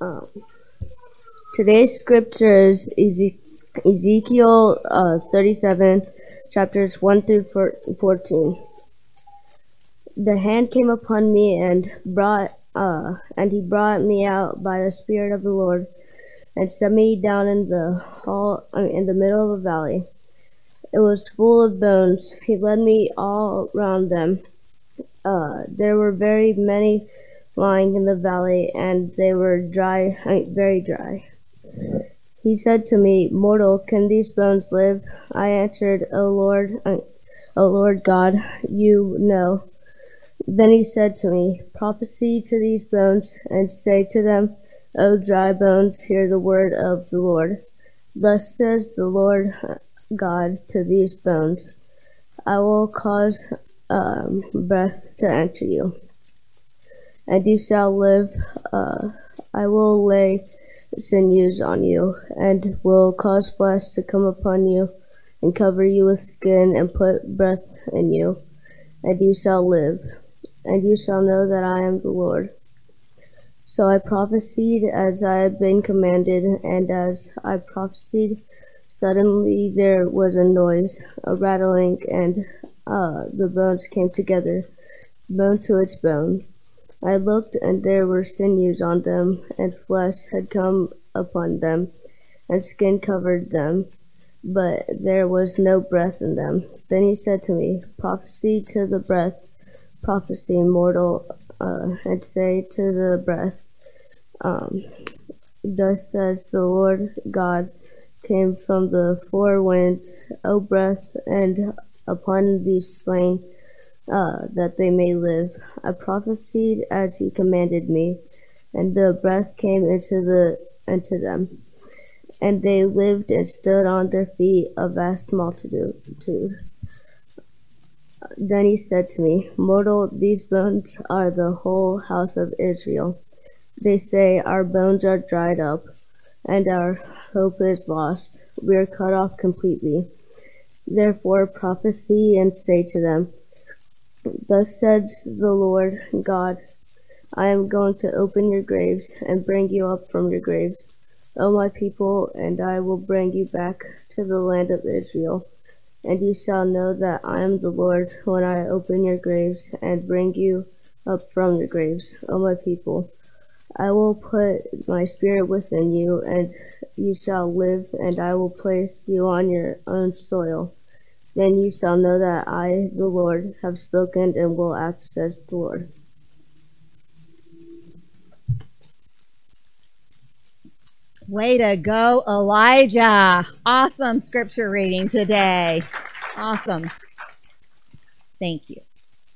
Today's scripture is Ezekiel 37, chapters 1 through 14. The hand came upon me and he brought me out by the Spirit of the Lord, and set me down in the middle of a valley. It was full of bones. He led me all round them. There were very many lying in the valley, and they were dry, very dry. He said to me, "Mortal, can these bones live?" I answered, O Lord God, you know." Then he said to me, "Prophesy to these bones, and say to them, O dry bones, hear the word of the Lord. Thus says the Lord God to these bones, I will cause breath to enter you, and you shall live. I will lay sinews on you, and will cause flesh to come upon you, and cover you with skin, and put breath in you, and you shall live, and you shall know that I am the Lord." So I prophesied as I had been commanded, and as I prophesied, suddenly there was a noise, a rattling, and the bones came together, bone to its bone. I looked, and there were sinews on them, and flesh had come upon them, and skin covered them, but there was no breath in them. Then he said to me, "Prophesy to the breath, prophesy, mortal, and say to the breath, thus says the Lord God, came from the four winds, O breath, and upon these slain, that they may live." I prophesied as he commanded me, and the breath came into them, and they lived and stood on their feet, a vast multitude. Then he said to me, "Mortal, these bones are the whole house of Israel. They say, our bones are dried up, and our hope is lost. We are cut off completely. Therefore prophesy and say to them, thus says the Lord God, I am going to open your graves and bring you up from your graves, O my people, and I will bring you back to the land of Israel. And you shall know that I am the Lord when I open your graves and bring you up from your graves, O my people. I will put my spirit within you, and you shall live, and I will place you on your own soil. Then you shall know that I, the Lord, have spoken and will act, says the Lord." Way to go, Elijah. Awesome scripture reading today. Awesome. Thank you.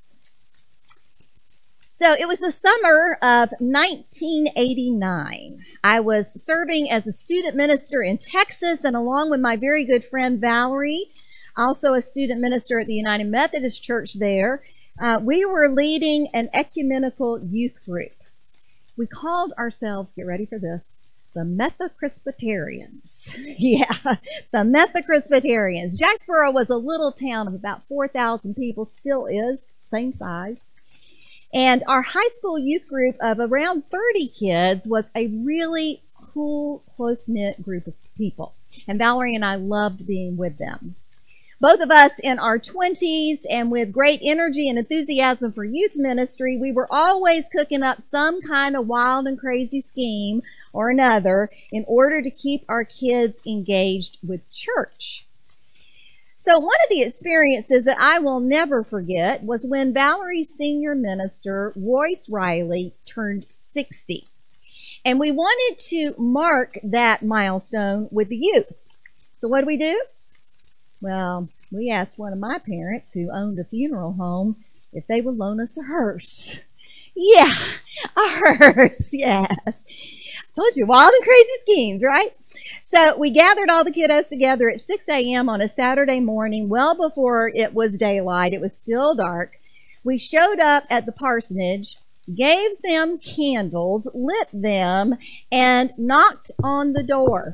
So it was the summer of 1989. I was serving as a student minister in Texas, and along with my very good friend Valerie, also a student minister at the United Methodist Church there, we were leading an ecumenical youth group. We called ourselves, get ready for this, the Methopresbyterians. Yeah, the Methopresbyterians. Jacksboro was a little town of about 4,000 people, still is, same size. And our high school youth group of around 30 kids was a really cool, close-knit group of people. And Valerie and I loved being with them. Both of us in our 20s, and with great energy and enthusiasm for youth ministry, we were always cooking up some kind of wild and crazy scheme or another in order to keep our kids engaged with church. So one of the experiences that I will never forget was when Valerie's senior minister, Royce Riley, turned 60. And we wanted to mark that milestone with the youth. So what do? Well, we asked one of my parents, who owned a funeral home, if they would loan us a hearse. Yeah, a hearse, yes. Told you, wild and crazy schemes, right? So we gathered all the kiddos together at 6 a.m. on a Saturday morning, well before it was daylight. It was still dark. We showed up at the parsonage, gave them candles, lit them, and knocked on the door.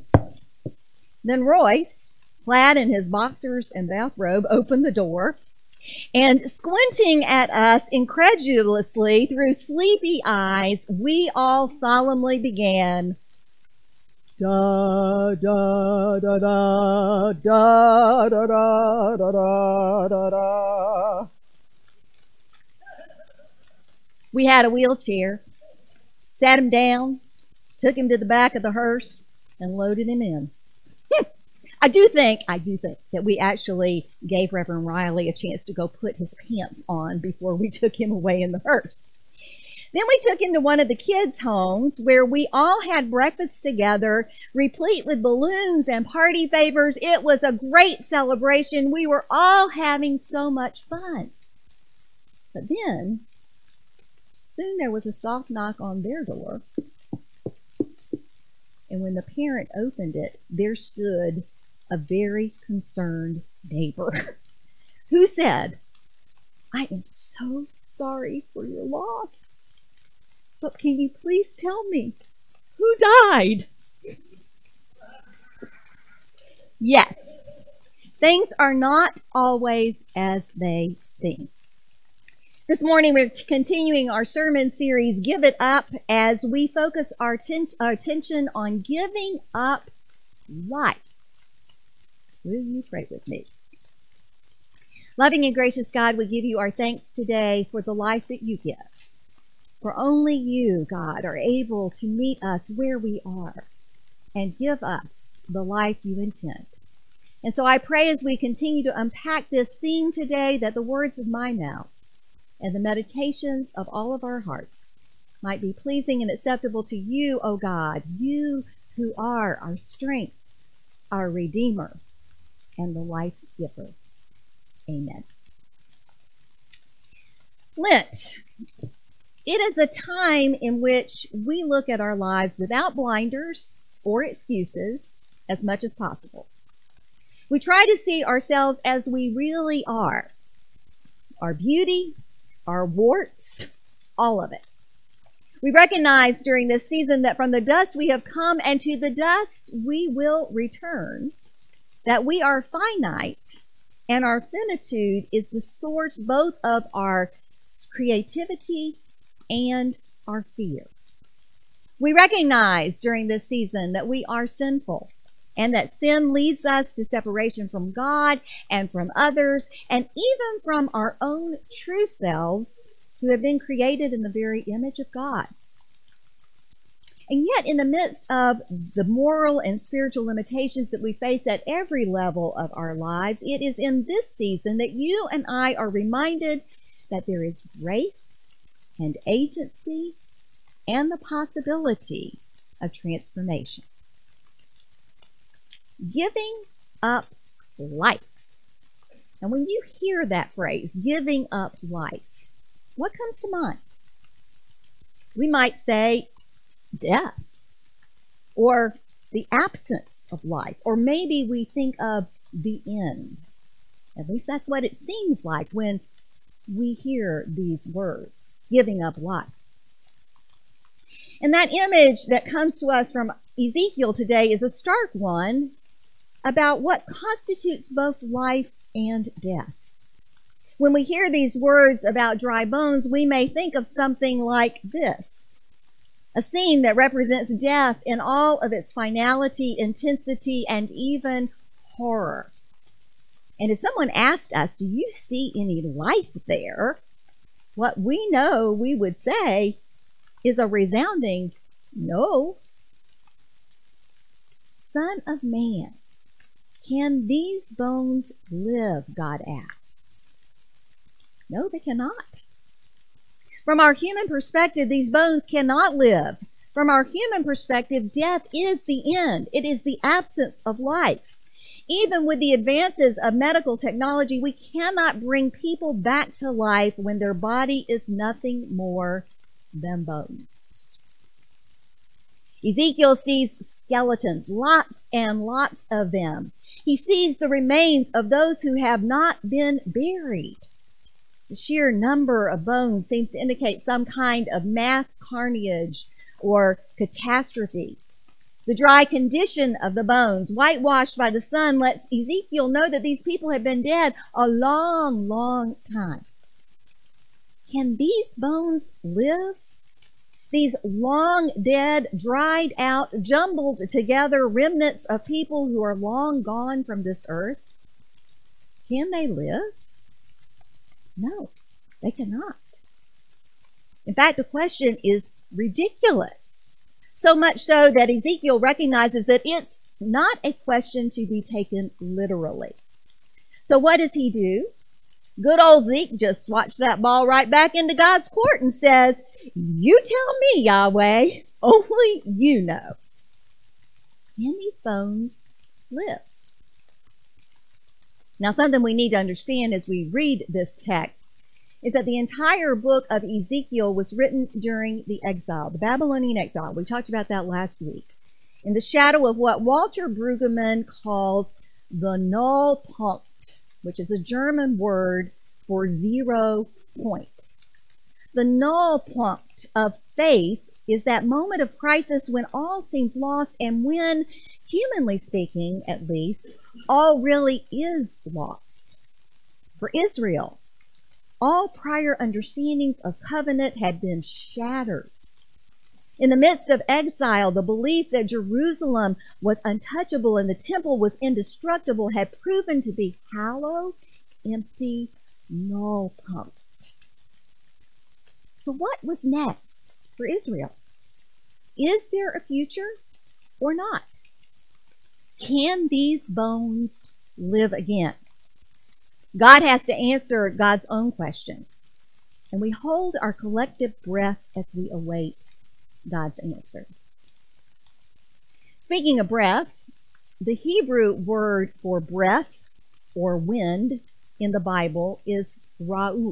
Then Royce, clad in his boxers and bathrobe, opened the door. And squinting at us incredulously through sleepy eyes, we all solemnly began, da da da da da da da da da da. We had a wheelchair, sat him down, took him to the back of the hearse, and loaded him in. I do think that we actually gave Reverend Riley a chance to go put his pants on before we took him away in the hearse. Then we took him to one of the kids' homes where we all had breakfast together, replete with balloons and party favors. It was a great celebration. We were all having so much fun. But then, soon there was a soft knock on their door. And when the parent opened it, there stood a very concerned neighbor who said, "I am so sorry for your loss, but can you please tell me who died?" Yes, things are not always as they seem. This morning we're continuing our sermon series, Give It Up, as we focus our attention on giving up life. Will you pray with me? Loving and gracious God, we give you our thanks today for the life that you give. For only you, God, are able to meet us where we are and give us the life you intend. And so I pray as we continue to unpack this theme today that the words of my mouth and the meditations of all of our hearts might be pleasing and acceptable to you, O God, you who are our strength, our Redeemer, and the life giver. Amen. Lent. It is a time in which we look at our lives without blinders or excuses as much as possible. We try to see ourselves as we really are. Our beauty, our warts, all of it. We recognize during this season that from the dust we have come, and to the dust we will return, that we are finite, and our finitude is the source both of our creativity and our fear. We recognize during this season that we are sinful, and that sin leads us to separation from God and from others, and even from our own true selves who have been created in the very image of God. And yet, in the midst of the moral and spiritual limitations that we face at every level of our lives, it is in this season that you and I are reminded that there is grace and agency and the possibility of transformation. Giving up life. And when you hear that phrase, giving up life, what comes to mind? We might say death, or the absence of life, or maybe we think of the end. At least that's what it seems like when we hear these words, giving up life. And that image that comes to us from Ezekiel today is a stark one about what constitutes both life and death. When we hear these words about dry bones, we may think of something like this: a scene that represents death in all of its finality, intensity, and even horror. And if someone asked us, "Do you see any life there?" what we know we would say is a resounding no. Son of man, can these bones live? God asks. No, they cannot. From our human perspective, these bones cannot live. From our human perspective, death is the end. It is the absence of life. Even with the advances of medical technology, we cannot bring people back to life when their body is nothing more than bones. Ezekiel sees skeletons, lots and lots of them. He sees the remains of those who have not been buried. The sheer number of bones seems to indicate some kind of mass carnage or catastrophe. The dry condition of the bones, whitewashed by the sun, lets Ezekiel know that these people have been dead a long, long time. Can these bones live? These long dead, dried out, jumbled together remnants of people who are long gone from this earth, can they live? No, they cannot. In fact, the question is ridiculous. So much so that Ezekiel recognizes that it's not a question to be taken literally. So what does he do? Good old Zeke just swats that ball right back into God's court and says, "You tell me, Yahweh, only you know. Can these bones live?" Now, something we need to understand as we read this text is that the entire book of Ezekiel was written during the exile, the Babylonian exile. We talked about that last week. In the shadow of what Walter Brueggemann calls the Nullpunkt, which is a German word for 0 point. The Nullpunkt of faith is that moment of crisis when all seems lost and when, humanly speaking at least, all really is lost. For Israel, all prior understandings of covenant had been shattered. In the midst of exile, the belief that Jerusalem was untouchable and the temple was indestructible had proven to be hollow, empty, nullpunkt. So what was next for Israel? Is there a future or not? Can these bones live again? God has to answer God's own question, and we hold our collective breath as we await God's answer. Speaking of breath, the Hebrew word for breath or wind in the Bible is ruach.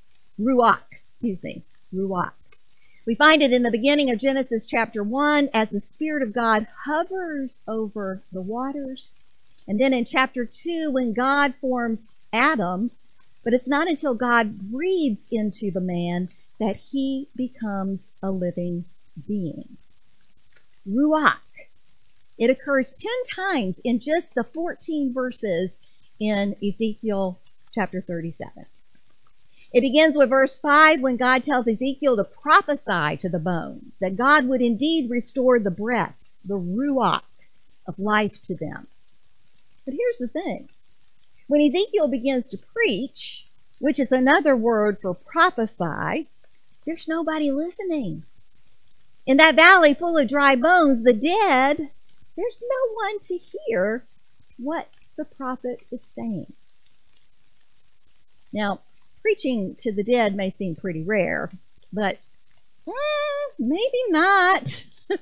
We find it in the beginning of Genesis chapter 1 as the Spirit of God hovers over the waters. And then in chapter 2 when God forms Adam, but it's not until God breathes into the man that he becomes a living being. Ruach. It occurs 10 times in just the 14 verses in Ezekiel chapter 37. It begins with verse 5 when God tells Ezekiel to prophesy to the bones, that God would indeed restore the breath, the ruach of life to them. But here's the thing. When Ezekiel begins to preach, which is another word for prophesy, there's nobody listening. In that valley full of dry bones, the dead, there's no one to hear what the prophet is saying. Now, preaching to the dead may seem pretty rare, but maybe not.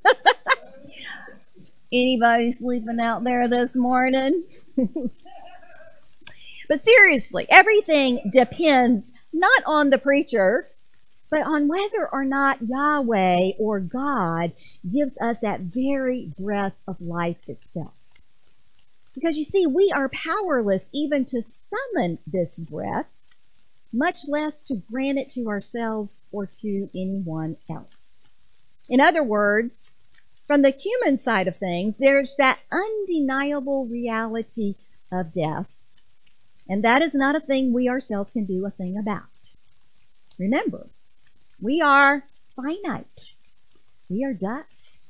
Anybody sleeping out there this morning? But seriously, everything depends not on the preacher, but on whether or not Yahweh or God gives us that very breath of life itself. Because you see, we are powerless even to summon this breath, much less to grant it to ourselves or to anyone else. In other words, from the human side of things, there's that undeniable reality of death. And that is not a thing we ourselves can do a thing about. Remember, we are finite. We are dust.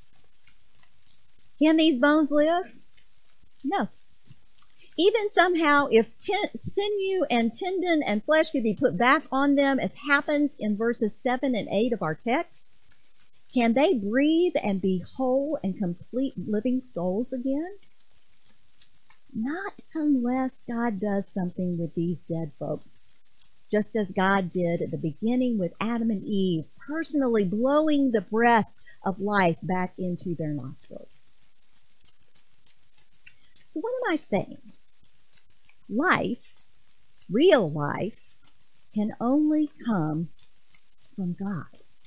Can these bones live? No. Even somehow, if sinew and tendon and flesh could be put back on them, as happens in verses 7 and 8 of our text, can they breathe and be whole and complete living souls again? Not unless God does something with these dead folks, just as God did at the beginning with Adam and Eve, personally blowing the breath of life back into their nostrils. So what am I saying? Life, real life, can only come from God.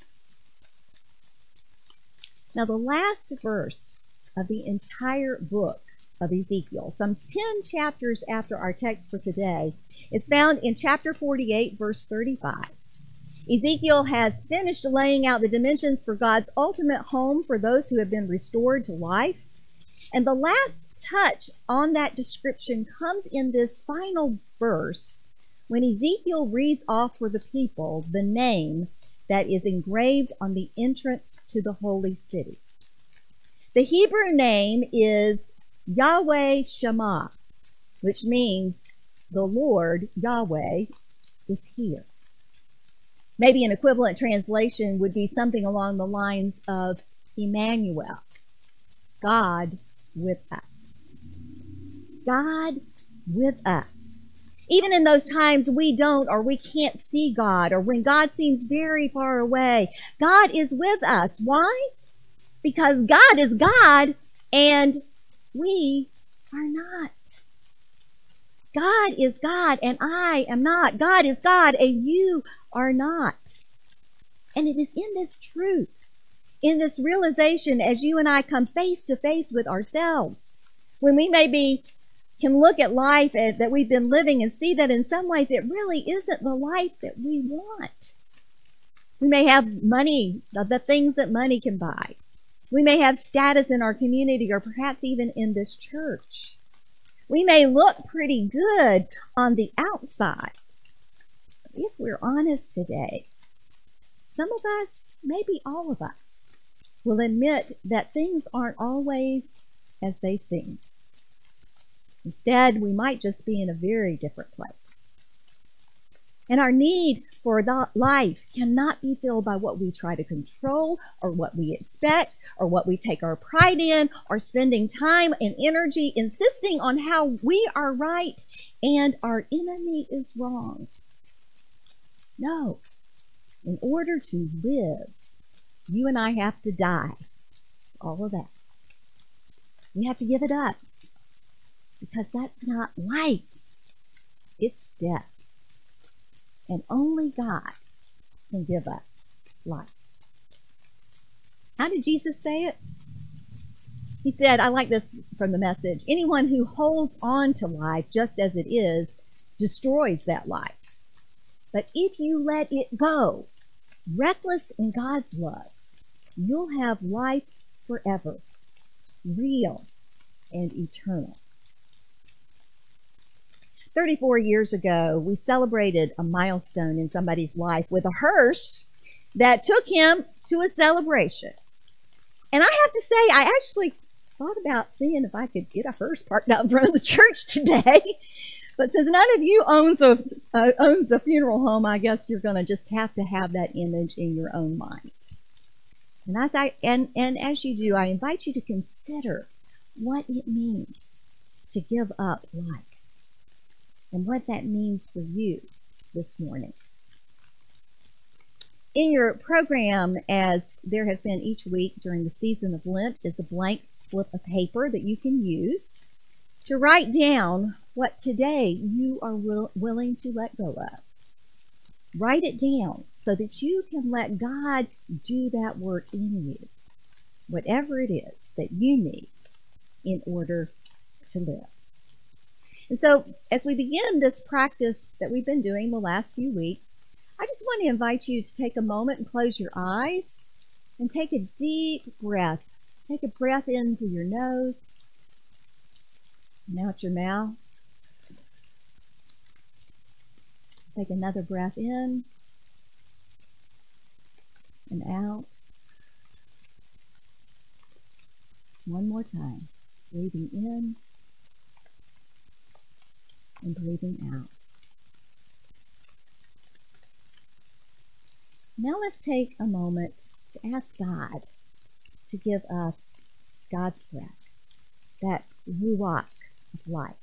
Now, the last verse of the entire book of Ezekiel, some 10 chapters after our text for today, is found in chapter 48, verse 35. Ezekiel has finished laying out the dimensions for God's ultimate home for those who have been restored to life. And the last touch on that description comes in this final verse when Ezekiel reads off for the people the name that is engraved on the entrance to the holy city. The Hebrew name is Yahweh Shammah, which means the Lord Yahweh is here. Maybe an equivalent translation would be something along the lines of Emmanuel, God with us. God with us. Even in those times we don't or we can't see God, or when God seems very far away, God is with us. Why? Because God is God and we are not. God is God and I am not. God is God and you are not. And it is in this truth, in this realization, as you and I come face to face with ourselves, when we maybe can look at life that we've been living and see that in some ways it really isn't the life that we want. We may have money, the things that money can buy. We may have status in our community or perhaps even in this church. We may look pretty good on the outside. If we're honest today, some of us, maybe all of us, will admit that things aren't always as they seem. Instead, we might just be in a very different place. And our need for life cannot be filled by what we try to control or what we expect or what we take our pride in or spending time and energy insisting on how we are right and our enemy is wrong. No. In order to live, you and I have to die. All of that. We have to give it up because that's not life. It's death. And only God can give us life. How did Jesus say it? He said, I like this from the Message, anyone who holds on to life just as it is destroys that life. But if you let it go, reckless in God's love, you'll have life forever, real and eternal. 34 years ago, we celebrated a milestone in somebody's life with a hearse that took him to a celebration. And I have to say, I actually thought about seeing if I could get a hearse parked out in front of the church today. But since none of you owns a funeral home, I guess you're going to just have to have that image in your own mind. And as you do, I invite you to consider what it means to give up life and what that means for you this morning. In your program, as there has been each week during the season of Lent, is a blank slip of paper that you can use to write down what today you are willing to let go of. Write it down so that you can let God do that work in you, whatever it is that you need in order to live. And so as we begin this practice that we've been doing the last few weeks, I just want to invite you to take a moment and close your eyes and take a deep breath. Take a breath in through your nose and out your mouth. Take another breath in and out. One more time. Breathing in and breathing out. Now let's take a moment to ask God to give us God's breath, that ruach of life.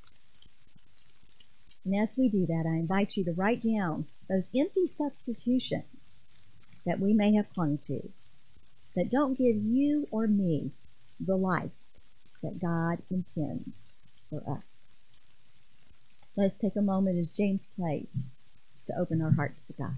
And as we do that, I invite you to write down those empty substitutions that we may have clung to, that don't give you or me the life that God intends for us. Let's take a moment as James plays to open our hearts to God.